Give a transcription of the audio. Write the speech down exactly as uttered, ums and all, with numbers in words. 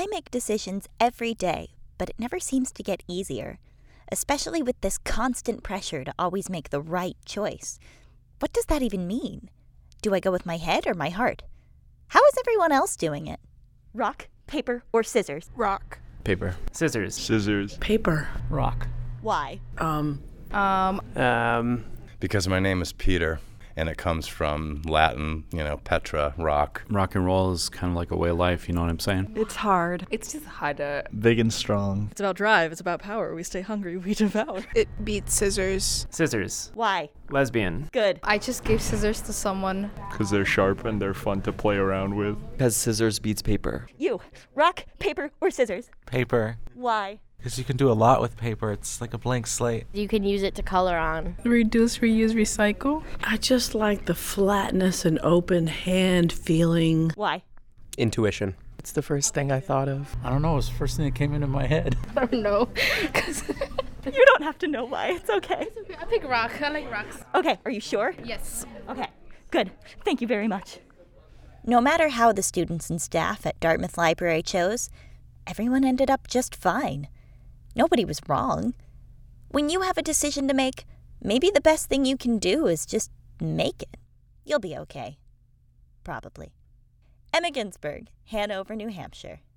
I make decisions every day, but it never seems to get easier, especially with this constant pressure to always make the right choice. What does that even mean? Do I go with my head or my heart? How is everyone else doing it? Rock, paper, or scissors? Rock. Paper. Scissors. Scissors. Paper. Rock. Why? Um. Um. Um. Because my name is Peter, and it comes from Latin, you know, Petra, rock. Rock and roll is kind of like a way of life, you know what I'm saying? It's hard. It's just harder. Big and strong. It's about drive. It's about power. We stay hungry. We devour. It beats scissors. Scissors. Why? Lesbian. Good. I just gave scissors to someone. Because they're sharp and they're fun to play around with. Because scissors beats paper. You. Rock, paper, or scissors? Paper. Why? Because you can do a lot with paper. It's like a blank slate. You can use it to color on. Reduce, reuse, recycle. I just like the flatness and open hand feeling. Why? Intuition. It's the first thing I thought of. I don't know. It was the first thing that came into my head. I don't know. You don't have to know why. It's okay. It's okay. I pick rock. I like rocks. Okay, are you sure? Yes. Okay, good. Thank you very much. No matter how the students and staff at Dartmouth Library chose, everyone ended up just fine. Nobody was wrong. When you have a decision to make, maybe the best thing you can do is just make it. You'll be okay. Probably. Emma Ginsberg, Hanover, New Hampshire.